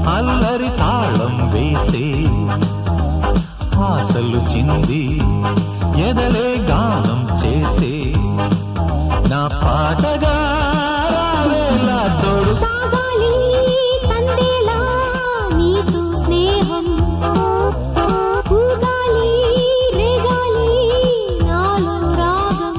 అల్లరి తాళం వేసే ఆశలు చింది ఎదలే గానం చేసే నా పాటగా రావేలా తోడు సాగాలి సందేలా నీతో స్నేహం ఊగాలి రేగాలి నాలో రాగం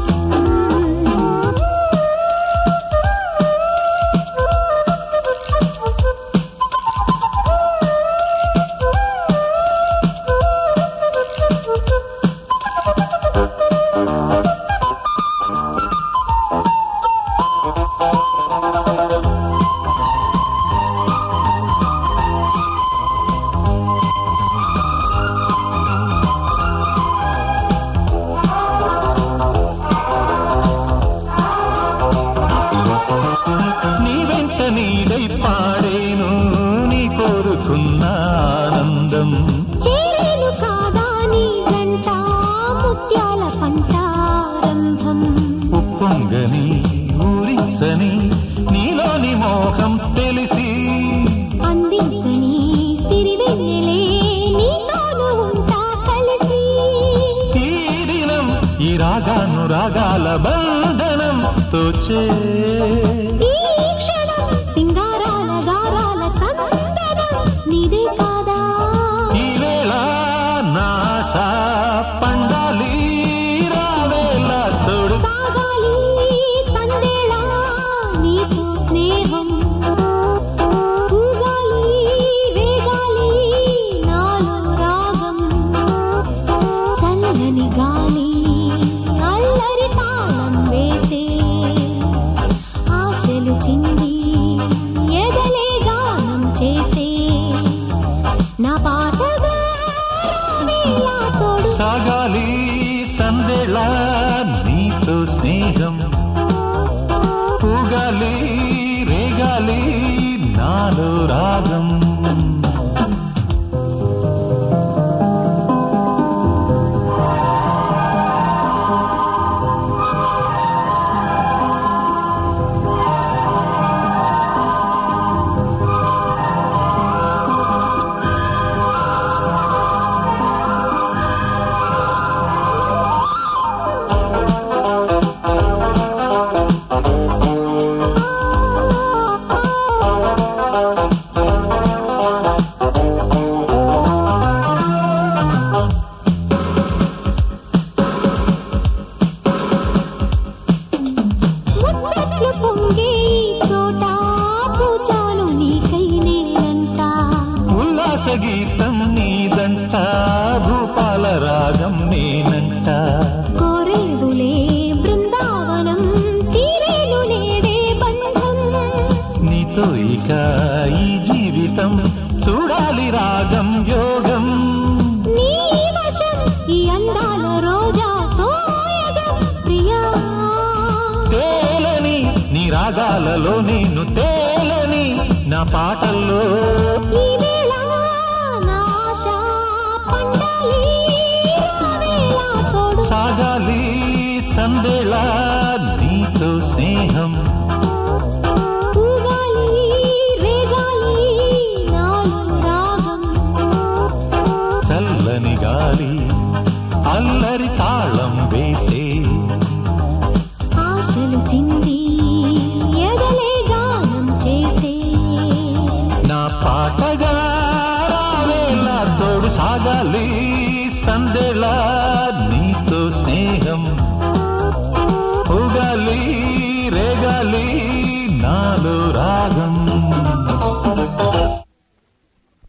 నీ వెంట నీడై పాడేను నీ కోరుకున్న ఆనందం చేరేను కాదా నీ జంట ముత్యాల పంటారంభం ఉప్పొంగని ఊరించని నీలోని మోహం తెలిసి అందించని సిరివెన్నెలే నీతోను ఉంటా కలిసి ఈ దినం ఈ రాగాను రాగాల బంధనం తోచే ఈ క్షణం సింగారాల గారాల చందనం నీదే కాదా ఈ వేళ నాశ పండాలి రావేలా తోడు సాగాలి సందేళా నీతో స్నేహం ఊగాలి రేగాలి నాలో రాగం చల్లని గాలి అల్లరి తాళం వేసే ఆశలు చింది ఎదలే గానం చేసే నా పాటగా రావేలా తోడు సాగాలి సందేళ నీతో స్నేహం ఊగాలి రేగాలి నాలో రాగం ముచ్చట్లు పొంగే ఈ చోట పూజాను నీకై నేనంట ఉల్లాస గీతం నీదంట భూపాల రాగం నేనంట కోరేడులే బృందావనం తీరేను నేడే బంధం నీతో ఇక ఈ జీవితం చూడాలి రాగం యోగం నీ వశం ఈ అందాల రోజా సోయగం ప్రియా తేలని నీ రాగాలలో నేను తేలని నా పాటల్లో ఈ వేళ నా ఆశ పండాలి రావేలా తోడు సాగాలి సందేళ నీతో స్నేహం ఊగాలి రేగాలి నాలో రాగం చల్లని గాలి అల్లరి తాళం వేసే ఆశలు చింది ఎదలే గానం చేసే నా పాటగా రావేలా తోడు సాగాలి సందేళ నీతో స్నేహం